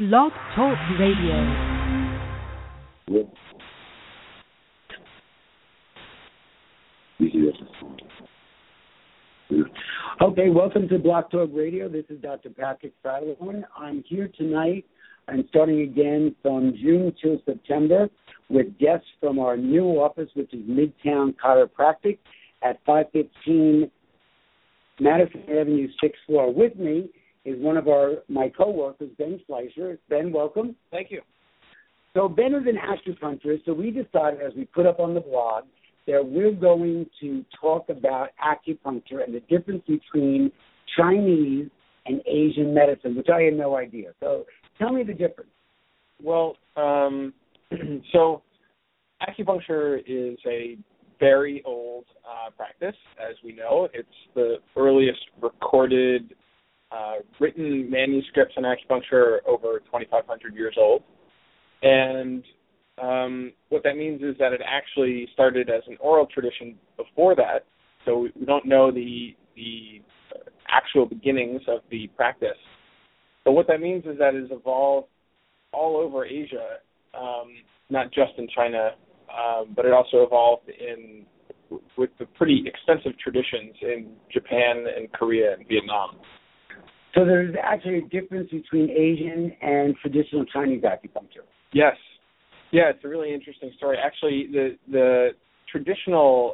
Blog Talk Radio. Okay, welcome to Blog Talk Radio. This is Dr. Patrick Fratellone. I'm here tonight and starting again from June till September with guests from our new office, which is Midtown Chiropractic at 515 Madison Avenue, 6th floor. With me is one of my co-workers, Ben Fleischer. Ben, welcome. Thank you. So Ben is an acupuncturist, so we decided, as we put up on the blog, that we're going to talk about acupuncture and the difference between Chinese and Asian medicine, which I had no idea. So tell me the difference. Well, so acupuncture is a very old practice, as we know. It's the earliest recorded written manuscripts on acupuncture over 2,500 years old. And what that means is that it actually started as an oral tradition before that, so we don't know the actual beginnings of the practice. But what that means is that it's evolved all over Asia, not just in China, but it also evolved with the pretty extensive traditions in Japan and Korea and Vietnam. So there's actually a difference between Asian and traditional Chinese acupuncture. Yes. Yeah, it's a really interesting story. Actually, the traditional,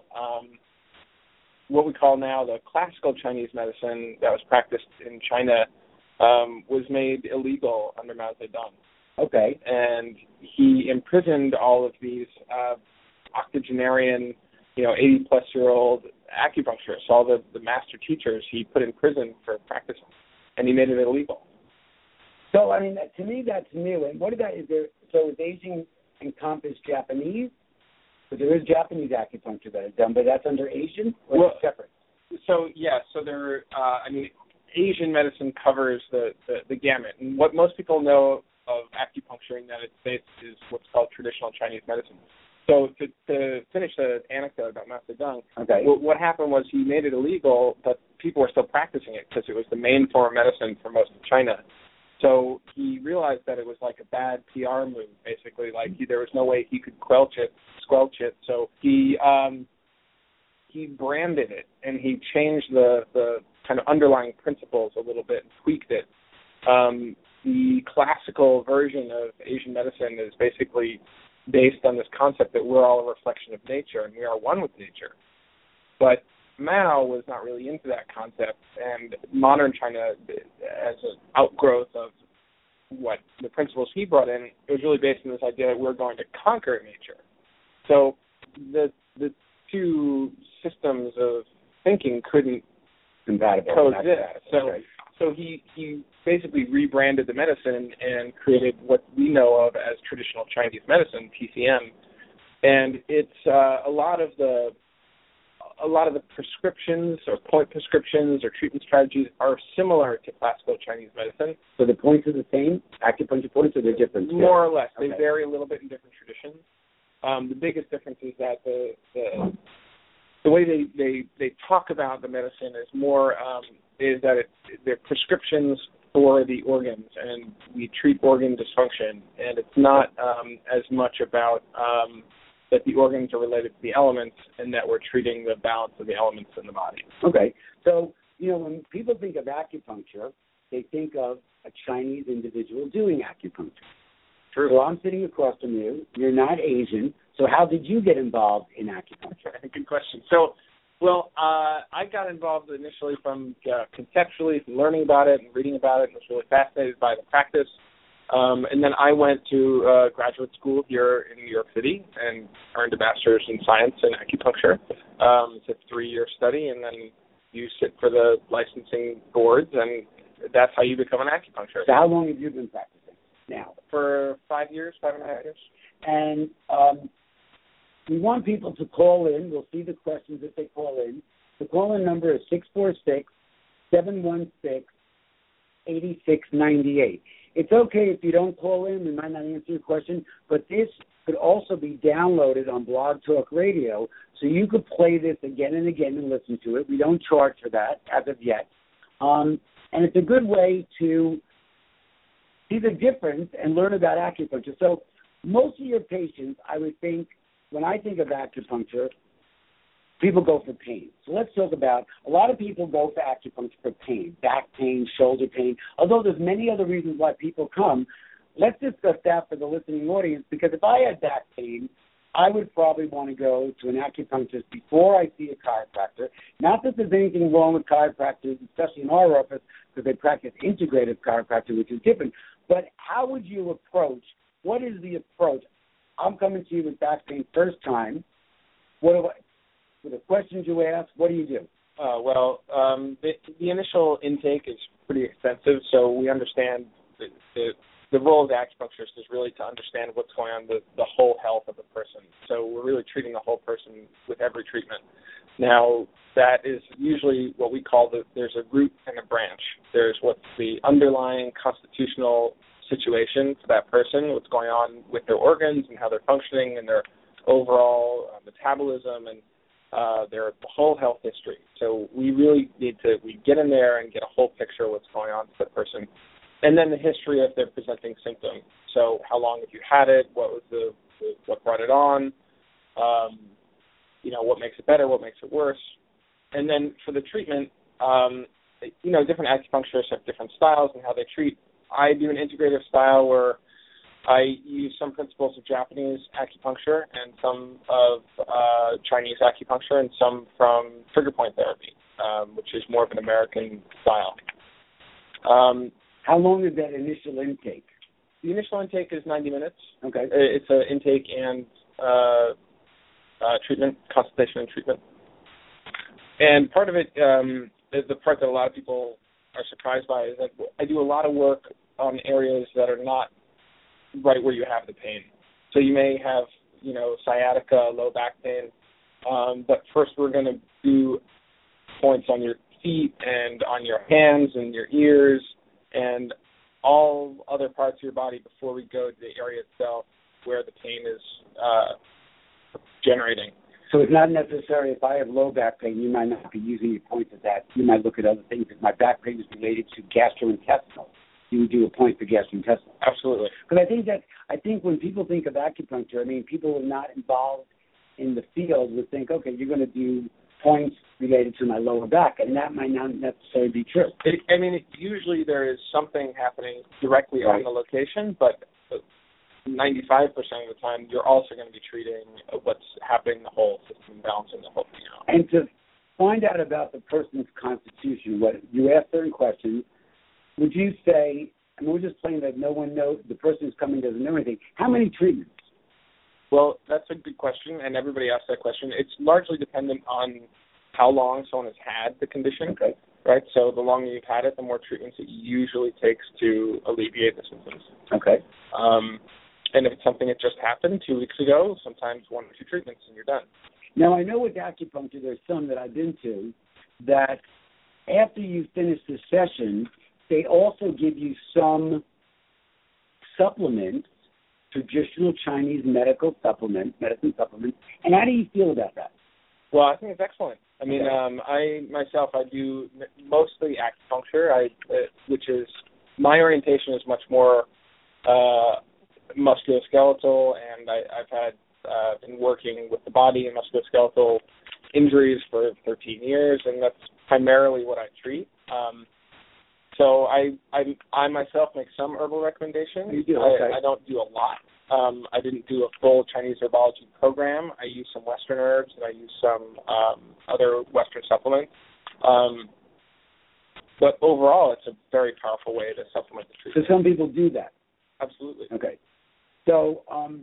what we call now the classical Chinese medicine that was practiced in China was made illegal under Mao Zedong. Okay. And he imprisoned all of these octogenarian, 80-plus-year-old acupuncturists, all the master teachers he put in prison for practicing, and he made it illegal. So, I mean, to me, that's new. And what about, is Asian encompass Japanese? But there is Japanese acupuncture that is done, but that's under Asian or separate? So there. Asian medicine covers the gamut, and what most people know of acupuncture in the United States is what's called traditional Chinese medicine. So to finish the anecdote about Mao Zedong, okay. What happened was he made it illegal, but people were still practicing it because it was the main form of medicine for most of China. So he realized that it was like a bad PR move, basically. There was no way he could squelch it. So he branded it, and he changed the kind of underlying principles a little bit and tweaked it. The classical version of Asian medicine is basically based on this concept that we're all a reflection of nature and we are one with nature. But Mao was not really into that concept, and modern China, as an outgrowth of what the principles he brought in, it was really based on this idea that we're going to conquer nature. So the two systems of thinking couldn't coexist. So he basically rebranded the medicine and created what we know of as traditional Chinese medicine, TCM, and it's a lot of the prescriptions or point prescriptions or treatment strategies are similar to classical Chinese medicine. So the points are the same, acupuncture points, or they're different? More or less. Okay. They vary a little bit in different traditions. The biggest difference is that the way they talk about the medicine is more is that they're prescriptions for the organs, and we treat organ dysfunction, and it's not as much about that the organs are related to the elements and that we're treating the balance of the elements in the body. Okay. So, when people think of acupuncture, they think of a Chinese individual doing acupuncture. True. So I'm sitting across from you. You're not Asian. So how did you get involved in acupuncture? Good question. So, I got involved initially from conceptually, from learning about it and reading about it, and was really fascinated by the practice. And then I went to graduate school here in New York City and earned a master's in science in acupuncture. It's a 3-year study, and then you sit for the licensing boards, and that's how you become an acupuncturist. So how long have you been practicing now? For 5.5 years. And we want people to call in. We'll see the questions if they call in. The call-in number is 646-716-8698. It's okay if you don't call in. We might not answer your question, but this could also be downloaded on Blog Talk Radio, so you could play this again and again and listen to it. We don't charge for that as of yet. And it's a good way to see the difference and learn about acupuncture. So most of your patients, I would think, when I think of acupuncture, people go for pain. So let's talk about, a lot of people go for acupuncture for pain, back pain, shoulder pain, although there's many other reasons why people come. Let's discuss that for the listening audience, because if I had back pain, I would probably want to go to an acupuncturist before I see a chiropractor. Not that there's anything wrong with chiropractors, especially in our office, because they practice integrative chiropractic, which is different. But how would you approach, what is the approach? I'm coming to you with back pain first time. With the questions you ask, what do you do? The initial intake is pretty extensive, so we understand the role of the acupuncturist is really to understand what's going on, the whole health of the person. So we're really treating the whole person with every treatment. Now, that is usually what we call there's a root and a branch. There's what's the underlying constitutional situation for that person, what's going on with their organs and how they're functioning and their overall metabolism and their whole health history. So we really we get in there and get a whole picture of what's going on with the person. And then the history of their presenting symptoms. So how long have you had it? What was what brought it on? What makes it better? What makes it worse? And then for the treatment, different acupuncturists have different styles and how they treat. I do an integrative style where I use some principles of Japanese acupuncture and some of Chinese acupuncture and some from trigger point therapy, which is more of an American style. How long is that initial intake? The initial intake is 90 minutes. Okay. It's an intake and treatment, consultation and treatment. And part of it, the part that a lot of people are surprised by is that I do a lot of work on areas that are not right where you have the pain. So you may have, sciatica, low back pain, but first we're going to do points on your feet and on your hands and your ears and all other parts of your body before we go to the area itself where the pain is generating. So it's not necessary, if I have low back pain, you might not be using your point at that. You might look at other things. If my back pain is related to gastrointestinal, you would do a point for gastrointestinal. Absolutely. Because I think when people think of acupuncture, people who are not involved in the field would think, okay, you're going to do points related to my lower back, and that might not necessarily be true. Usually there is something happening directly on the location, but 95% of the time you're also going to be treating what's happening in the whole system, balancing the whole thing out. And to find out about the person's constitution, what you ask certain questions, would you say, we're just playing that no one knows, the person who's coming doesn't know anything, how many treatments? Well, that's a good question, and everybody asks that question. It's largely dependent on how long someone has had the condition, right? So the longer you've had it, the more treatments it usually takes to alleviate the symptoms. Okay. And if it's something that just happened 2 weeks ago, sometimes 1 or 2 treatments and you're done. Now, I know with acupuncture, there's some that I've been to that after you finish the session, they also give you some supplements, traditional Chinese medicine supplements. And how do you feel about that? Well, I think it's excellent. I do mostly acupuncture, which is, my orientation is much more musculoskeletal, and I've been working with the body and musculoskeletal injuries for 13 years, and that's primarily what I treat. So I myself make some herbal recommendations. You do? Okay. I don't do a lot. I didn't do a full Chinese herbology program. I use some Western herbs, and I use some other Western supplements. But overall, it's a very powerful way to supplement the treatment. So some people do that? Absolutely. Okay. So,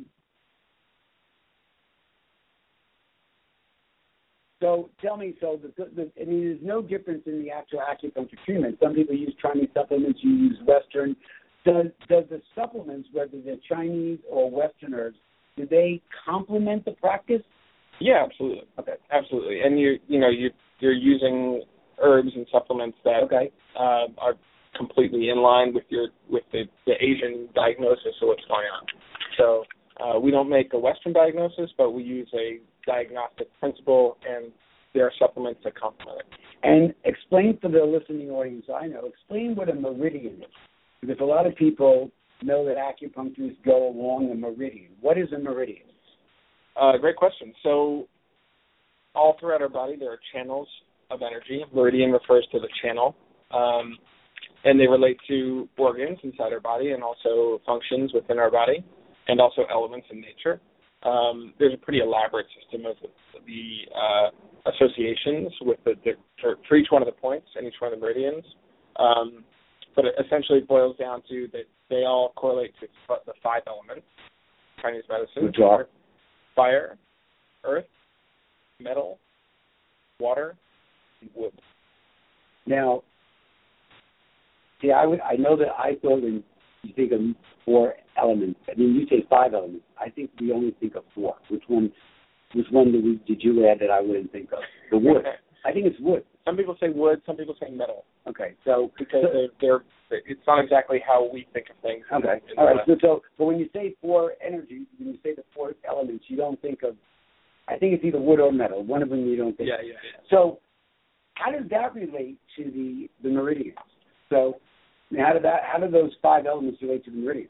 so tell me, there's no difference in the actual acupuncture treatment. Some people use Chinese supplements, you use Western. Does the supplements, whether they're Chinese or Western herbs, do they complement the practice? Yeah, absolutely. Okay, absolutely. And you're using herbs and supplements that are completely in line with the Asian diagnosis of what's going on. So we don't make a Western diagnosis, but we use a diagnostic principle, and there are supplements that complement it. And explain for the listening audience, explain what a meridian is. Because a lot of people know that acupuncturists go along a meridian. What is a meridian? Great question. So all throughout our body, there are channels of energy. Meridian refers to the channel, and they relate to organs inside our body and also functions within our body and also elements in nature. There's a pretty elaborate system of the associations with for each one of the points and each one of the meridians. But it essentially boils down to that they all correlate to the 5 elements, Chinese medicine. Which are? Fire, earth, metal, water, and wood. Now, see, I know that I thought when you think of 4 elements, I mean, you say 5 elements. I think we only think of 4. Which one did you add that I wouldn't think of? The wood. I think it's wood. Some people say wood, some people say metal. Okay, so because it's not exactly how we think of things. Okay, all right. So when you say 4 energies, when you say the 4 elements, you don't think of. I think it's either wood or metal. One of them you don't think. Yeah. So how does that relate to the meridians? So how do those 5 elements relate to the meridians?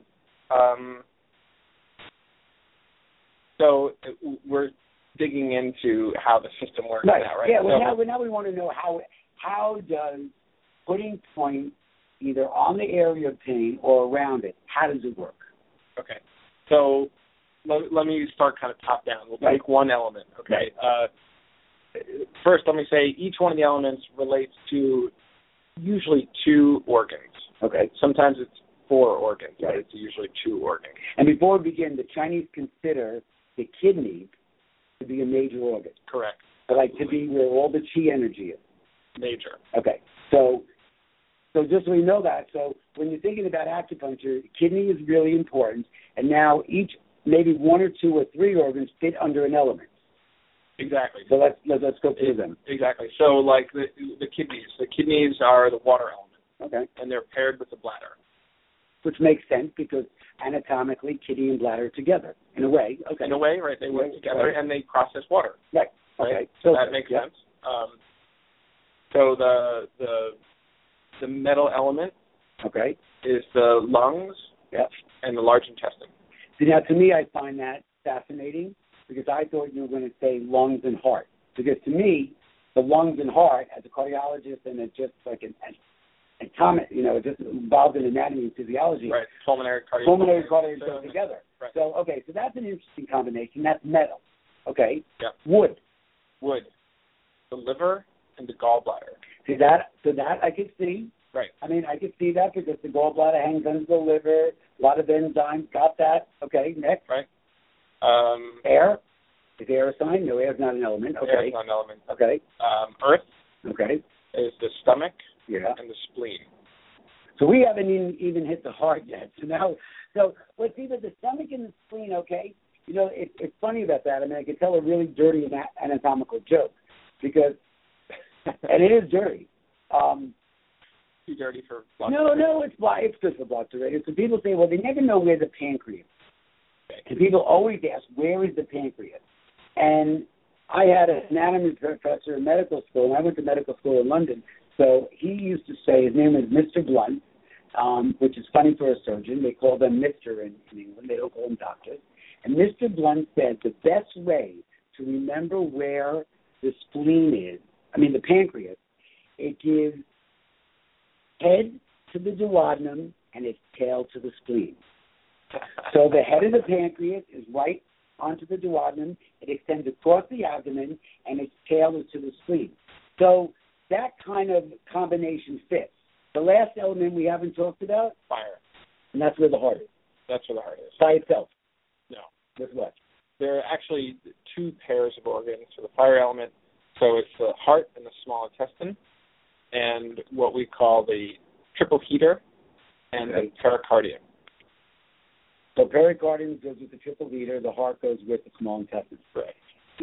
So we're digging into how the system works right. now, right? Yeah. Well, now we want to know how does putting point either on the area of pain or around it, how does it work? Okay. So let me start kind of top down. We'll take one element, okay? First, let me say each one of the elements relates to usually 2 organs. Okay. Sometimes it's 4 organs, but it's usually 2 organs. And before we begin, the Chinese consider the kidney to be a major organ. Correct. Like to be where all the chi energy is. Major. Okay. So just so we know that, so when you're thinking about acupuncture, kidney is really important, and now each, maybe 1 or 2 or 3 organs fit under an element. Exactly. So let's go through them. Exactly. So like the kidneys are the water element. Okay. And they're paired with the bladder. Which makes sense because anatomically, kidney and bladder are together in a way. Okay. In a way, right? They work together and they process water. Right. Right? Okay. So that makes sense. So the metal element, okay, is the lungs, and the large intestine. See, now to me, I find that fascinating because I thought you were going to say lungs and heart. Because to me, the lungs and heart, as a cardiologist and just like an atomic, just involved in anatomy and physiology. Right. Pulmonary cardiology go together. Right. So so that's an interesting combination. That's metal. Okay. Yeah. Wood. The liver and the gallbladder. See that? So that I could see. Right. I mean, I could see that because the gallbladder hangs under the liver. A lot of enzymes. Got that? Okay. Next. Right. Air. Is air a sign? No, air is not an element. Okay. Air is not an element. Okay. Earth. Okay. Is the stomach. Yeah. And the spleen. So we haven't even hit the heart yet. So let's see, the stomach and the spleen. Okay. It's funny about that. I mean, I could tell a really dirty anatomical joke because, and it is dirty. Too dirty for blood. No, it's good for blood cirrhosis. So people say, well, they never know where the pancreas is. Okay. And people always ask, where is the pancreas? And I had an anatomy professor in medical school, and I went to medical school in London. So he used to say, his name was Mr. Blunt, which is funny for a surgeon. They call them Mr. in England. They don't call them doctors. And Mr. Blunt said the best way to remember where the spleen is, the pancreas, it gives head to the duodenum and its tail to the spleen. So the head of the pancreas is right onto the duodenum. It extends across the abdomen, and its tail is to the spleen. So that kind of combination fits. The last element we haven't talked about? Fire. And that's where the heart is. That's where the heart is. By itself? No. With what? There are actually 2 pairs of organs for the fire element. So it's the heart and the small intestine, and what we call the triple heater and the pericardium. So pericardium goes with the triple heater, the heart goes with the small intestine. Right.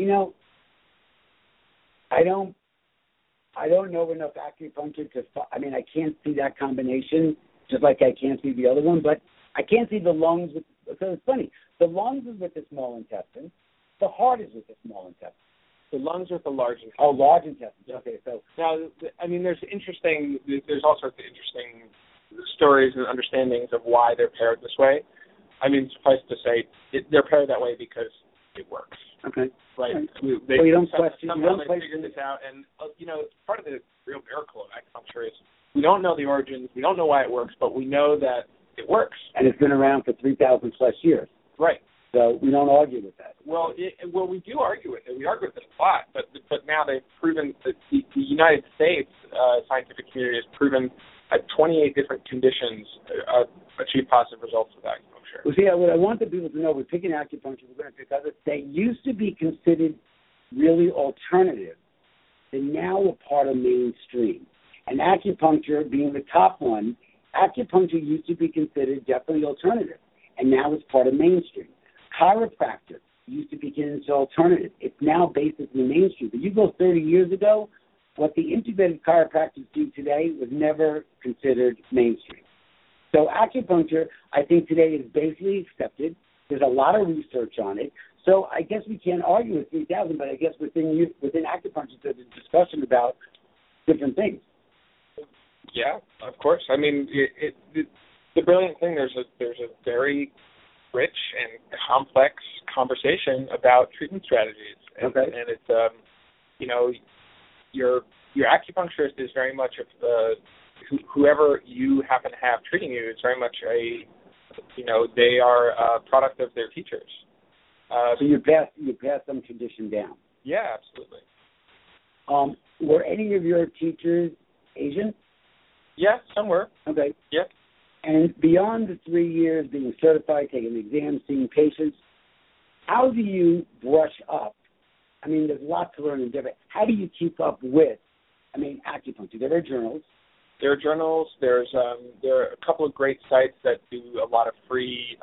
I don't know enough acupuncture I can't see that combination, just like I can't see the other one, but I can't see the lungs so it's funny. The lungs is with the small intestine. The heart is with the small intestine. The lungs with the large intestine. Oh, large intestine. Okay, so now, there's all sorts of interesting stories and understandings of why they're paired this way. I mean, suffice to say, they're paired that way because it works. Okay. Right. Well, you don't question. Somehow they figured this out, and part of the real miracle of acupuncture is we don't know the origins, we don't know why it works, but we know that it works. And it's been around for 3,000 plus years. Right. So we don't argue with that. Well, we do argue with it. We argue with it a lot, but now they've proven that the United States scientific community has proven that 28 different conditions achieve positive results with acupuncture. Well, see, what I want the people to know, we're picking acupuncture, we're going to pick others. They used to be considered really alternative. They're now a part of mainstream. And acupuncture being the top one, acupuncture used to be considered definitely alternative, and now it's part of mainstream. Chiropractic used to be considered alternative. It's now basically mainstream. But you go 30 years ago, what the integrated chiropractors do today was never considered mainstream. So acupuncture, I think today is basically accepted. There's a lot of research on it. So I guess we can't argue with 3,000, but I guess within acupuncture there's a discussion about different things. Yeah, of course. I mean, the brilliant thing, there's a very rich and complex conversation about treatment strategies. And, okay. And it's, your acupuncturist is very much whoever you happen to have treating you is very much they are a product of their teachers. So you pass some tradition down. Yeah, absolutely. Were any of your teachers Asian? Yeah, some were. Okay. Yeah. And beyond the 3 years being certified, taking exams, seeing patients, how do you brush up? I mean, there's lots to learn in different. How do you keep up with, acupuncture? There are journals. There are journals. There are a couple of great sites that do a lot of free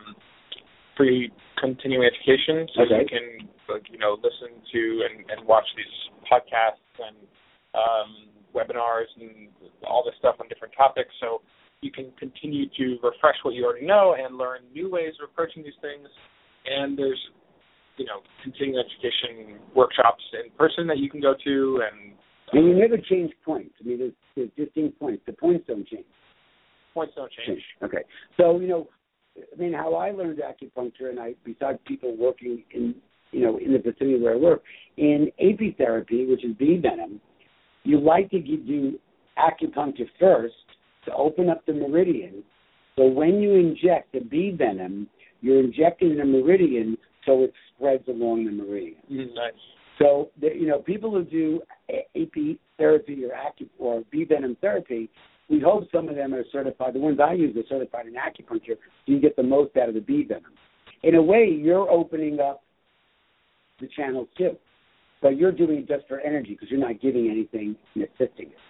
continuing education, so okay. you can listen to and watch these podcasts and webinars and all this stuff on different topics. So you can continue to refresh what you already know and learn new ways of approaching these things. And there's continuing education workshops in person that you can go to, and you never change points. I mean, there's distinct points. The points don't change. Points don't change. Okay. So, how I learned acupuncture, and besides people working in the vicinity where I work, in apitherapy, which is bee venom, you like to do acupuncture first to open up the meridian. So when you inject the bee venom, you're injecting the meridian so it spreads along the meridian. Nice. So, people who do apitherapy or bee venom therapy, we hope some of them are certified. The ones I use are certified in acupuncture, so you get the most out of the bee venom. In a way, you're opening up the channels too, but you're doing it just for energy because you're not giving anything and assisting it.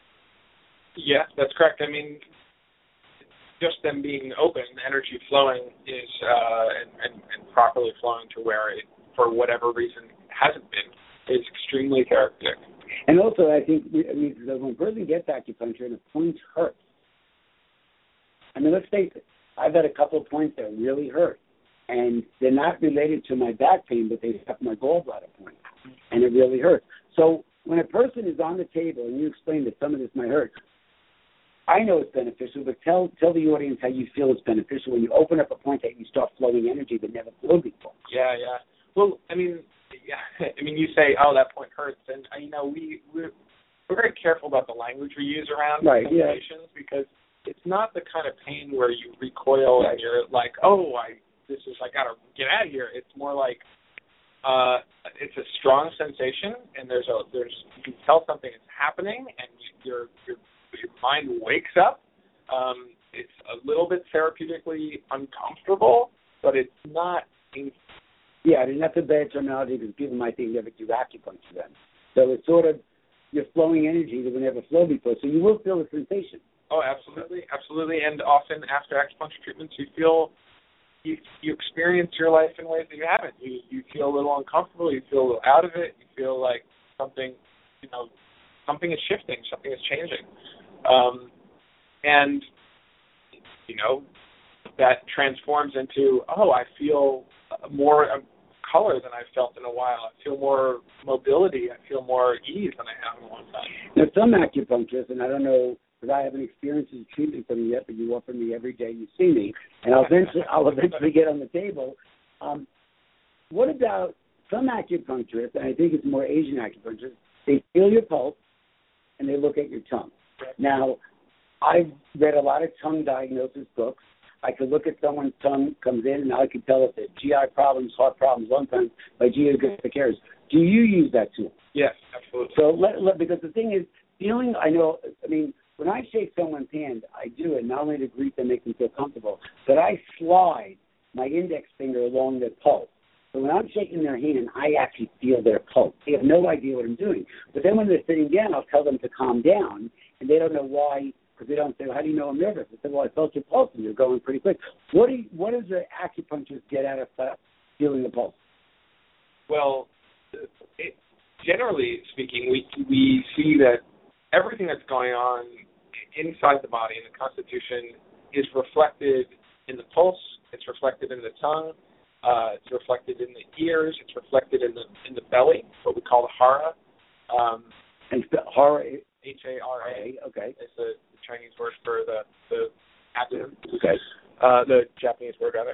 Yeah, that's correct. I mean, just them being open, energy flowing is and properly flowing to where it, for whatever reason, hasn't been, is extremely therapeutic. And also, I think, when a person gets acupuncture and a point hurts, let's face it, I've had a couple of points that really hurt, and they're not related to my back pain, but they have my gallbladder point, and it really hurts. So when a person is on the table and you explain that some of this might hurt, I know it's beneficial, but tell the audience how you feel it's beneficial when you open up a point that you start flowing energy that never flowed before. Yeah. Well, you say, oh, that point hurts, and we're very careful about the language we use around sensations because it's not the kind of pain where you recoil and you're like, oh, I gotta get out of here. It's more like it's a strong sensation, and you can tell something is happening, and your mind wakes up. It's a little bit therapeutically uncomfortable, but it's not. Yeah, and that's a bad terminology because people might think never do acupuncture then. So it's sort of you're flowing energy that would never flow before, so you will feel a sensation. Oh, absolutely, and often after acupuncture treatments, you experience your life in ways that you haven't. You feel a little uncomfortable, you feel a little out of it, you feel like something is shifting, something is changing. And that transforms into, I feel more color than I've felt in a while. I feel more mobility. I feel more ease than I have in a long time. Now, some acupuncturists, and I don't know because I haven't experienced the treatment from you yet, but you offer me every day you see me, and I'll eventually get on the table. What about some acupuncturists, and I think it's more Asian acupuncturists, they feel your pulse and they look at your tongue. Right. Now, I've read a lot of tongue diagnosis books. I could look at someone's tongue comes in, and I could tell if they have GI problems, heart problems, lung problems by geographic areas. Do you use that tool? Yes, absolutely. So because the thing is, feeling, when I shake someone's hand, I do it not only to greet them, make them feel comfortable, but I slide my index finger along their pulse. So when I'm shaking their hand, I actually feel their pulse. They have no idea what I'm doing. But then when they're sitting down, I'll tell them to calm down, and they don't know why, because they don't say, well, how do you know I'm nervous? I said, well, I felt your pulse, and you're going pretty quick. What does the acupuncturist get out of feeling the pulse? Well, generally speaking, we see that everything that's going on inside the body in the constitution is reflected in the pulse, it's reflected in the tongue, it's reflected in the ears, it's reflected in the belly, what we call the hara. And hara, H-A-R-A. Okay. Is the Chinese word for the abdomen. Okay. The Japanese word, rather.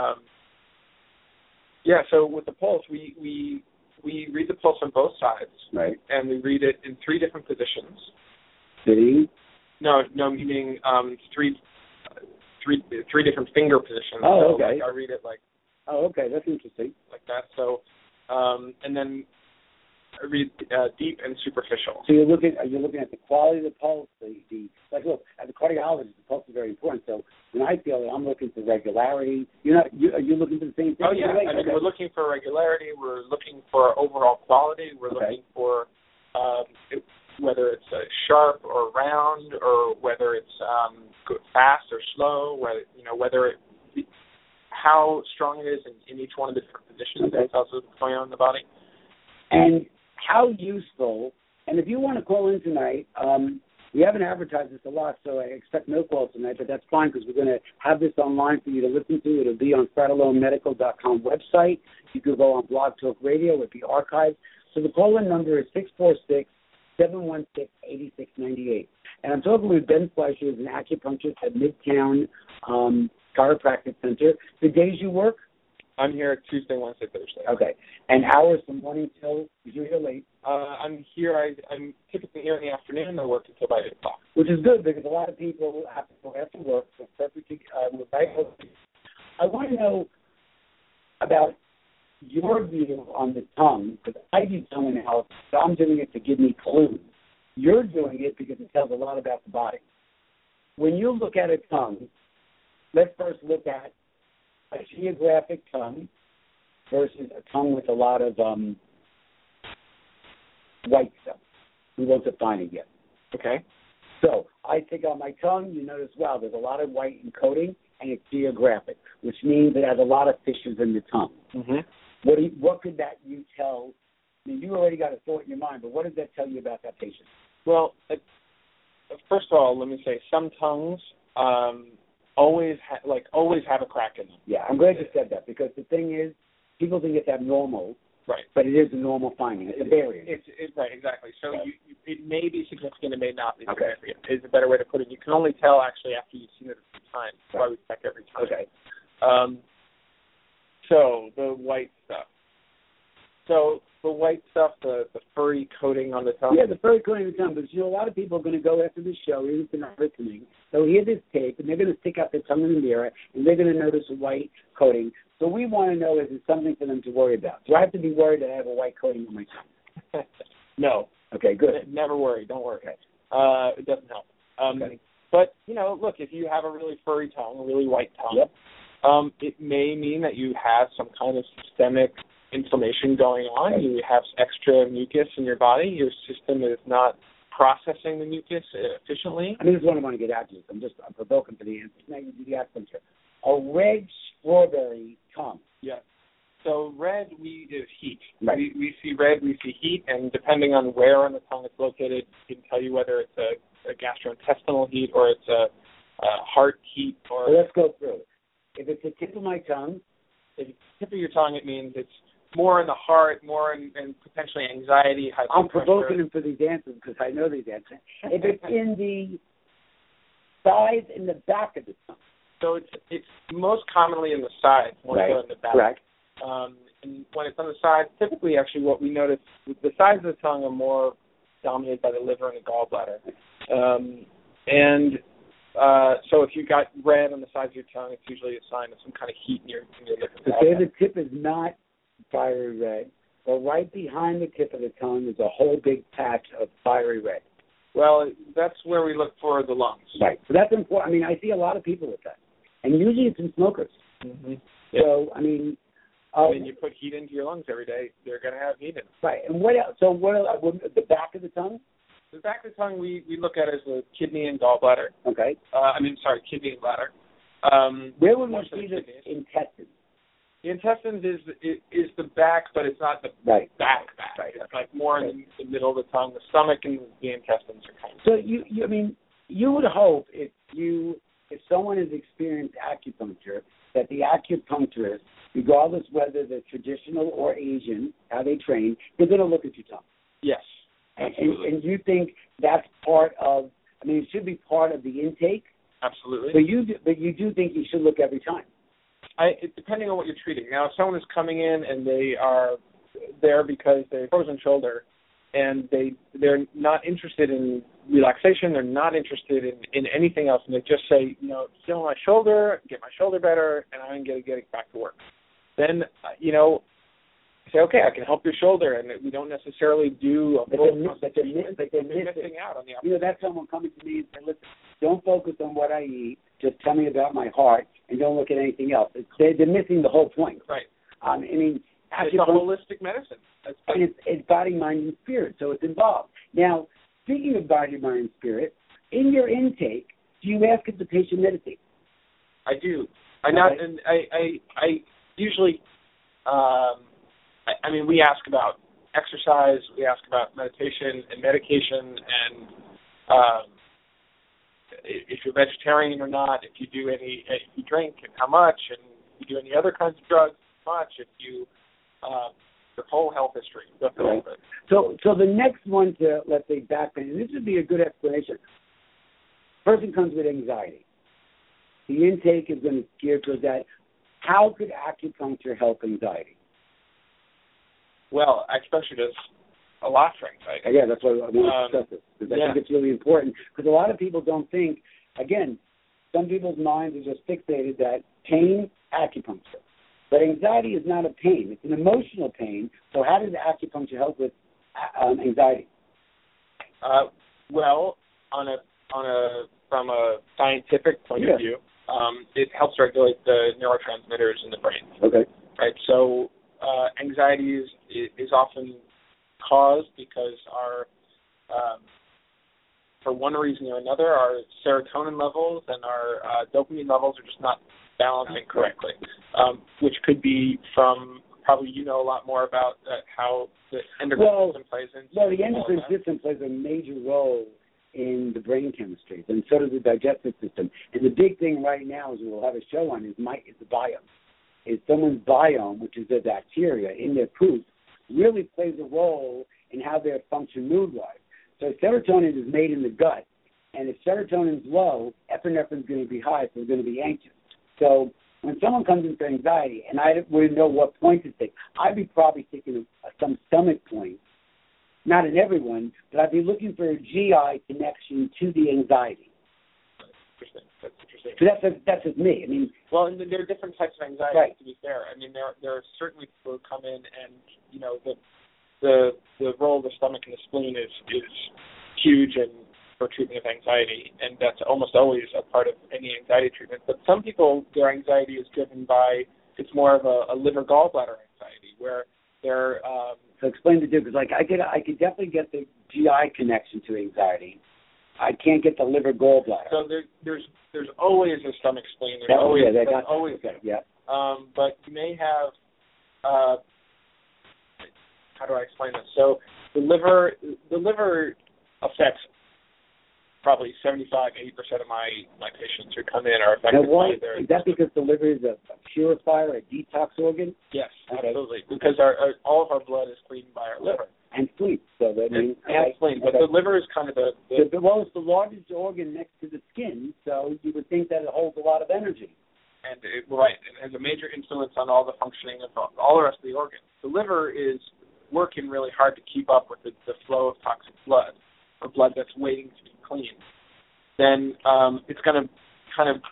So with the pulse, we read the pulse on both sides. Right. And we read it in three different positions. Sitting? No, meaning three different finger positions. Oh, okay. So, I read it like. Oh, okay. That's interesting. Like that. So, and then I read deep and superficial. So you're looking at the quality of the pulse. Look, as a cardiologist, the pulse is very important. So when I feel it, I'm looking for regularity. Are you looking for the same thing? Oh yeah. We're looking for regularity. We're looking for overall quality. We're looking for whether it's sharp or round, or whether it's fast or slow. Whether how strong it is in each one of the different positions that's also going on in the body. And how useful, and if you want to call in tonight, we haven't advertised this a lot, so I expect no calls tonight, but that's fine because we're going to have this online for you to listen to. It'll be on FrattalloneMedical.com website. You can go on Blog Talk Radio with the archives. So the call-in number is 646-716-8698. And I'm talking with Ben Fleischer, who's an acupuncturist at Midtown Chiropractic Center. The days you work? I'm here Tuesday, Wednesday, Thursday. Okay. And hours from morning till, you're here late? I'm here, I'm typically here in the afternoon. I work until about 8 o'clock. Which is good because a lot of people have to go after work. So perfectly, I want to know about your view on the tongue, because I do tongue analysis, so I'm doing it to give me clues. You're doing it because it tells a lot about the body. When you look at a tongue, let's first look at a geographic tongue versus a tongue with a lot of white stuff. We won't define it yet. Okay. So I take out my tongue, you notice, wow, there's a lot of white encoding, and it's geographic, which means it has a lot of fissures in the tongue. Mm-hmm. What could that you tell? I mean, you already got a thought in your mind, but what does that tell you about that patient? Well, first of all, let me say some tongues always have a crack in them. Yeah, I'm glad you said that, because the thing is, people think it's abnormal, right? But it is a normal finding. It's a barrier. It's right, exactly. So right. It may be significant, it may not be significant. Is a better way to put it. You can only tell actually after you've seen it a few times. That's why we check every time. Okay. So the white stuff. So the white stuff, the furry coating on the tongue. Yeah, the furry coating on the tongue. But a lot of people are going to go after the show, even if they're not listening. They'll hear this tape, and they're going to stick out their tongue in the mirror, and they're going to notice a white coating. So we want to know, is it something for them to worry about? Do I have to be worried that I have a white coating on my tongue? No. Okay, good. Never worry. Don't worry. Okay. It doesn't help. Okay. But, look, if you have a really furry tongue, a really white tongue, yep. It may mean that you have some kind of systemic inflammation going on. Okay. You have extra mucus in your body. Your system is not processing the mucus efficiently. I mean, this is what I want to get at you. I'm provoking for the answer. Now you do the acupuncture. A red strawberry tongue. Yes. So red is heat. Right. We see red, we see heat, and depending on where on the tongue it's located, it can tell you whether it's a gastrointestinal heat or it's a heart heat. Or well, let's go through it. If it's the tip of my tongue, if it's the tip of your tongue, it means it's more in the heart, more in potentially anxiety, high blood I'm provoking pressure. him for these answers because I know these answers. If it's in the sides and the back of the tongue? So it's most commonly in the sides, more so in the back. Correct. And when it's on the sides, typically actually what we notice, the sides of the tongue are more dominated by the liver and the gallbladder. So if you've got red on the sides of your tongue, it's usually a sign of some kind of heat in your liver. So say the tip is not fiery red, but right behind the tip of the tongue is a whole big patch of fiery red. Well, that's where we look for the lungs. Right. So that's important. I mean, I see a lot of people with that. And usually it's in smokers. Mm-hmm. So, I mean... when you put heat into your lungs every day, they're going to have heat in them. Right. And what else? So what else? The back of the tongue? The back of the tongue we look at as the kidney and gallbladder. Okay. Kidney and bladder. Where would we see the intestines? The intestines is the back, but it's not the back. Right. It's like more in the middle of the tongue. The stomach and the intestines are kind of... So you would hope if someone has experienced acupuncture, that the acupuncturist, regardless whether they're traditional or Asian, how they train, they're going to look at your tongue. Yes. And you think that's part of, it should be part of the intake? Absolutely. But you do think you should look every time? Depending on what you're treating. Now, if someone is coming in and they are there because they're frozen shoulder and they're not interested in relaxation, they're not interested in anything else, and they just say, feel my shoulder, get my shoulder better, and I'm going to get it back to work. Then, say, okay, I can help your shoulder, and we don't necessarily do a full treatment, but they're missing out on the opportunity. That's someone coming to me and saying, listen, don't focus on what I eat, just tell me about my heart, and don't look at anything else. They're missing the whole point. Right. It's a holistic medicine. It's body, mind, and spirit, so it's involved. Now, speaking of body, mind, and spirit, in your intake, do you ask if the patient meditates? I do. Okay. I usually, we ask about exercise, we ask about meditation and medication, and if you're vegetarian or not, if you drink and how much, and if you do any other kinds of drugs, how much, if you, your whole health history. Right. So the next one to, let's say, back pain, and this would be a good explanation. Person comes with anxiety. The intake is going to gear towards that. How could acupuncture help anxiety? Well, acupuncture does a lot for anxiety. Yeah, that's why I want to discuss this, because I think it's really important. Because a lot of people don't think, again, some people's minds are just fixated that pain, acupuncture. But anxiety is not a pain. It's an emotional pain. So how does acupuncture help with anxiety? Well, from a scientific point of view, it helps regulate the neurotransmitters in the brain. Okay. Right. So anxiety is often caused because for one reason or another, our serotonin levels and our dopamine levels are just not balancing correctly, which could be from, probably a lot more about how the endocrine system plays in. Well, the endocrine system plays a major role in the brain chemistry, and so does the digestive system. And the big thing right now, as we'll have a show on, is the biome. Is someone's biome, which is the bacteria in their poop, really plays a role in how they function mood-wise. So serotonin is made in the gut, and if serotonin's low, epinephrine is going to be high, so they're going to be anxious. So when someone comes in for anxiety, and I wouldn't know what point to take, I'd be probably taking some stomach point, not in everyone, but I'd be looking for a GI connection to the anxiety. That's interesting. So that's just me. Well, and there are different types of anxiety. Right. To be fair, there are certainly people who come in and the role of the stomach and the spleen is huge for treatment of anxiety, and that's almost always a part of any anxiety treatment. But some people, their anxiety is driven by, it's more of a liver gallbladder anxiety, where they're... So explain the difference. Like I could definitely get the GI connection to anxiety. I can't get the liver gallbladder. So there's always a stomach spleen. There's always. Yeah. But you may have. How do I explain this? So the liver affects probably 75-80% of my patients who come in are affected by their. Is that because the liver is a purifier, a detox organ? Yes, okay. Absolutely. Because all of our blood is cleaned by our liver. And spleen. So that means spleen. But the liver is kind of well, it's the largest organ next to the skin, so you would think that it holds a lot of energy. And it has a major influence on all the functioning of all the rest of the organs. The liver is working really hard to keep up with the flow of toxic blood, or blood that's waiting to be cleaned. Then it's going to kind of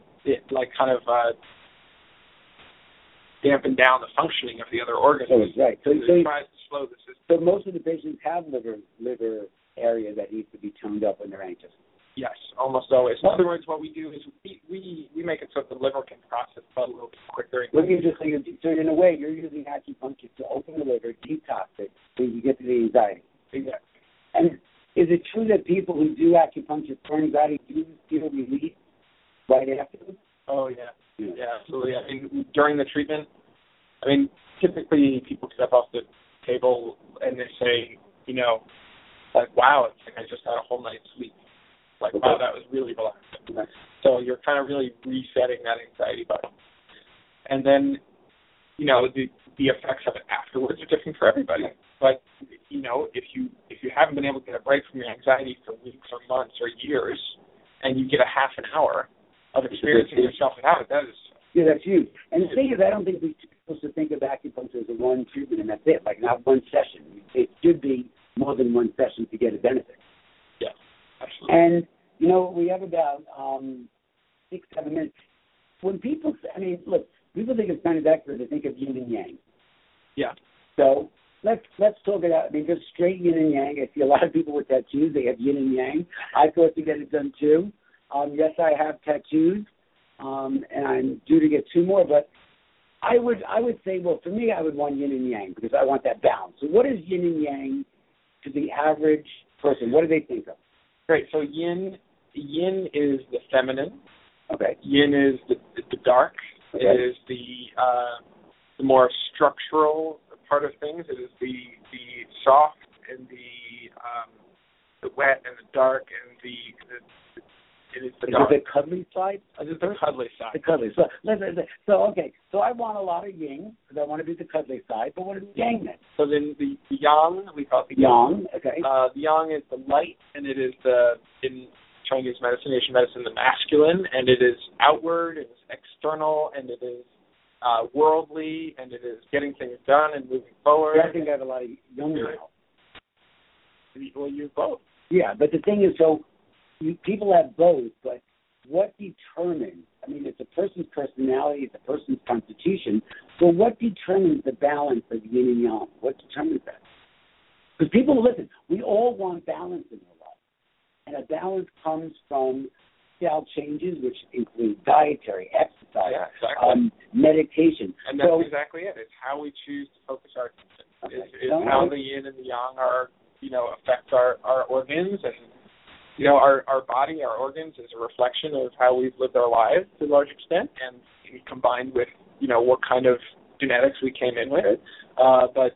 dampen down the functioning of the other organs. So it's right. So it tries to slow the system. So most of the patients have liver area that needs to be toned up when they're anxious. Yes, almost always. In other words, what we do is we make it so the liver can process blood a little bit quicker. Let me just say, so in a way, you're using acupuncture to open the liver, detox it, so you get to the anxiety. Exactly. And is it true that people who do acupuncture for anxiety do feel relief right afterwards? Oh, yeah. Yeah, absolutely. I mean, during the treatment, typically people get up off the table and they say, wow, it's like I just had a whole night's sleep. Like, wow, that was really relaxing. Right. So you're kind of really resetting that anxiety button. And then, the effects of it afterwards are different for everybody. But, if you haven't been able to get a break from your anxiety for weeks or months or years, and you get a half an hour of experiencing yourself without it, that is... Yeah, that's huge. And the thing is, I don't think we're supposed to think of acupuncture as a one treatment and that's it, like not one session. It should be more than one session to get a benefit. Yeah, absolutely. And, we have about 6-7 minutes. When people, people think it's kind of accurate to think of yin and yang. Yeah. So let's talk it out. Just straight yin and yang. I see a lot of people with tattoos, they have yin and yang. I thought to get it done too. Yes, I have tattoos, and I'm due to get 2 more. But I would say, well, for me, I would want yin and yang because I want that balance. So what is yin and yang to the average person? What do they think of? Great. So yin is the feminine. Okay. Yin is the dark. Okay. It is the more structural part of things. It is the soft and the wet and the dark and it is the dark. Is it the cuddly side? It's the cuddly side. The cuddly. So okay. So I want a lot of yin because I want to be the cuddly side. But what is yang then? So then the yang, we call it the yang. Okay. The yang is the light, and it is in Chinese medicine, Asian medicine, the masculine, and it is outward, it is external, and it is worldly, and it is getting things done and moving forward. Yeah, I think I have a lot of young now. Well, you both. Yeah, but the thing is, people have both, but what determines, it's a person's personality, it's a person's constitution, so what determines the balance of yin and yang? What determines that? Because people, listen, we all want balance in our life, and a balance comes from lifestyle changes, which include dietary, exercise, meditation. And that's exactly it. It's how we choose to focus our attention. Okay. It's how the yin and the yang are, affect our organs and our body, our organs is a reflection of how we've lived our lives to a large extent, and combined with, what kind of genetics we came in with. But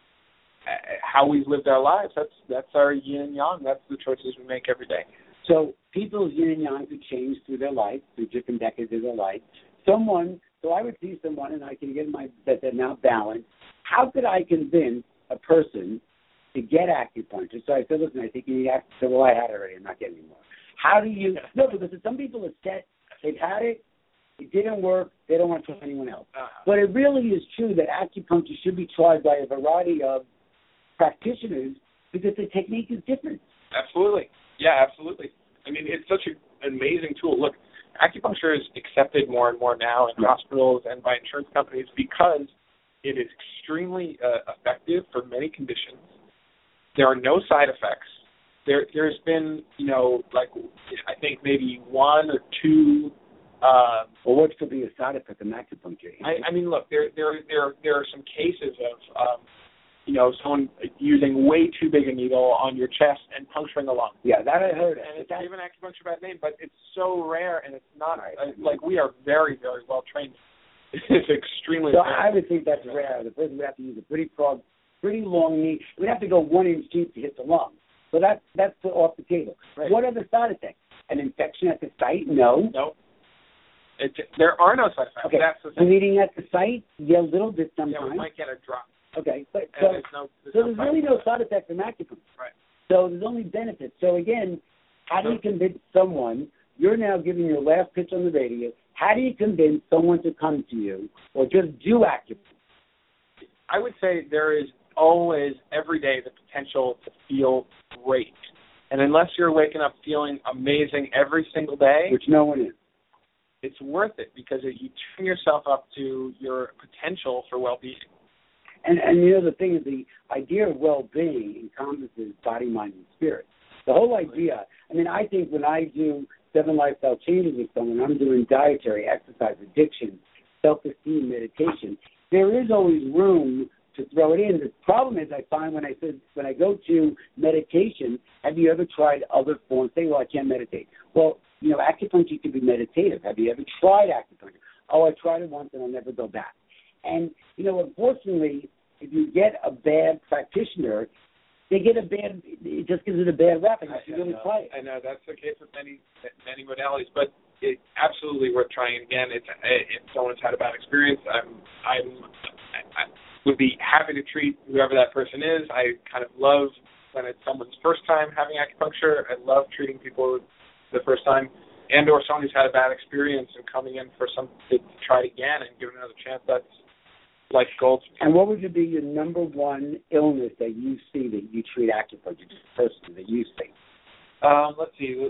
how we've lived our lives, that's our yin and yang. That's the choices we make every day. So people's yin and yang could change through their life, through different decades of their life. So I would see someone, and I can get that they're now balanced. How could I convince a person to get acupuncture? So I said, listen, I think you need acupuncture. So, well, I had it already. I'm not getting any more. How do you? No, because some people are set. They've had it. It didn't work. They don't want to try anyone else. But it really is true that acupuncture should be tried by a variety of practitioners because the technique is different. Absolutely. Yeah, absolutely. It's such an amazing tool. Look, acupuncture is accepted more and more now in hospitals and by insurance companies because it is extremely effective for many conditions. There are no side effects. There's been, I think maybe 1 or 2. Well, what could be a side effect of acupuncture? Look, there are some cases of, someone using way too big a needle on your chest and puncturing a lung. Yeah, that I heard. And it's given acupuncture a bad name, but it's so rare, and it's not, we are very, very well trained. It's extremely rare. I would think that's rare. The person would have to use a pretty long needle. We'd have to go 1 inch deep to hit the lung. So that's off the table. Right. What are the side effects? An infection at the site? No. No. There are no side effects. Okay. That's the thing. Bleeding at the site? Yeah, a little bit sometimes. Yeah, we might get a drop. Okay, but And so there's there's really no side effects from acupuncture. Right. So there's only benefits. So again, how do you convince someone? You're now giving your last pitch on the radio. How do you convince someone to come to you or just do acupuncture? I would say there is always, every day, the potential to feel great. And unless you're waking up feeling amazing every single day, Which no one is. it's worth it because you turn yourself up to your potential for well-being. And the thing is, the idea of well-being encompasses body, mind, and spirit. The whole idea, I think when I do 7 lifestyle changes with someone, I'm doing dietary, exercise, addiction, self-esteem, meditation. There is always room to throw it in. The problem is I find when I go to meditation, have you ever tried other forms? Say, well, I can't meditate. Well, acupuncture can be meditative. Have you ever tried acupuncture? Oh, I tried it once and I'll never go back. And, unfortunately, if you get a bad practitioner, it just gives it a bad rap, and you should really try it. I know that's the case with many modalities, but it's absolutely worth trying again. If someone's had a bad experience, I would be happy to treat whoever that person is. I kind of love when it's someone's first time having acupuncture. I love treating people the first time, and or someone who's had a bad experience and coming in for something to try it again and give it another chance. That's like gold. And what would be your number one illness that you see that you treat acupuncture, just personally, that you see? Let's see.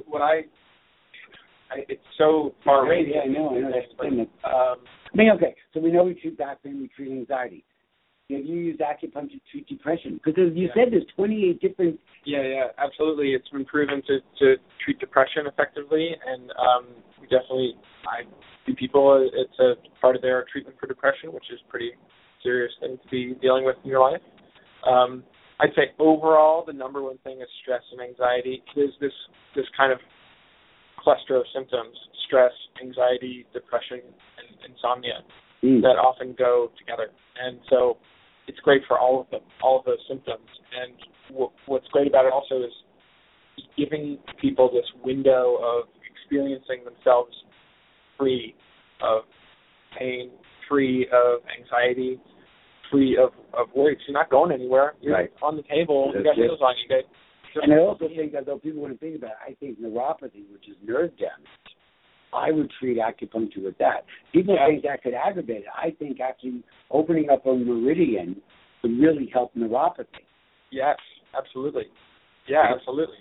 It's so far away. Yeah, I know. That's the thing. Okay, so we know we treat back pain, we treat anxiety. Have you used acupuncture to treat depression? Because you said there's 28 different... Yeah, absolutely. It's been proven to treat depression effectively, and we definitely, I see people, it's a part of their treatment for depression, which is pretty serious thing to be dealing with in your life. I'd say overall, the number one thing is stress and anxiety. There's this kind of cluster of symptoms: stress, anxiety, depression, and insomnia that often go together. And so it's great for all of those symptoms. And what's great about it also is giving people this window of experiencing themselves free of pain, free of anxiety, free of worries. You're not going anywhere. You're on the table. You got heels on you. And I also think that, though people wouldn't think about it, I think neuropathy, which is nerve damage, I would treat acupuncture with that. People think that could aggravate it. I think actually opening up a meridian would really help neuropathy. Yes, absolutely. Yeah, absolutely.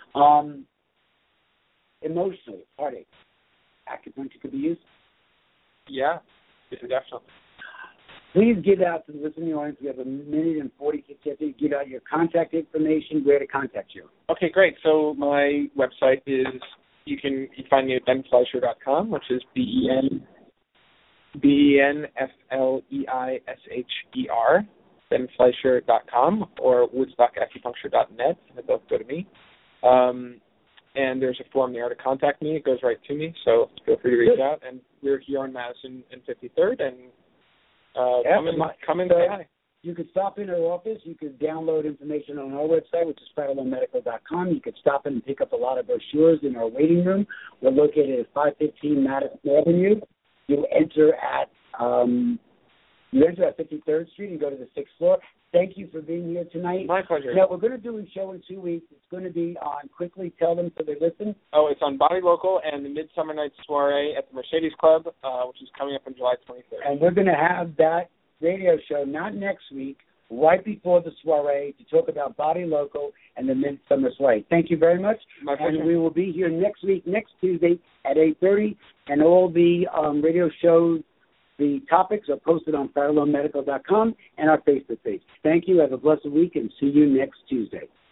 Emotionally, heartache, acupuncture could be used? Yeah, definitely. Please give out to the listening audience. We have 1 minute and 46 seconds. Give out your contact information, where to contact you. Okay, great. So my website is, you can find me at benfleischer.com, which is BenFleischer, benfleischer.com, or woodstockacupuncture.net. They both go to me. And there's a form there to contact me. It goes right to me, so feel free to reach out. And we're here on Madison and 53rd, and come and say hi. You could stop in our office. You could download information on our website, which is FratellonMedical.com. You could stop in and pick up a lot of brochures in our waiting room. We're located at 515 Madison Avenue. You enter at 53rd Street and go to the 6th floor. Thank you for being here tonight. My pleasure. Now, we're going to do a show in 2 weeks. It's going to be on, quickly tell them so they listen. Oh, it's on Body Local and the Midsummer Night's Soiree at the Mercedes Club, which is coming up on July 23rd. And we're going to have that radio show, not next week, right before the soiree, to talk about Body Local and the Midsummer Soiree. Thank you very much. My pleasure. And we will be here next week, next Tuesday at 8:30, and all the radio shows, the topics are posted on FratellonMedical.com and our Facebook page. Thank you. Have a blessed week, and see you next Tuesday.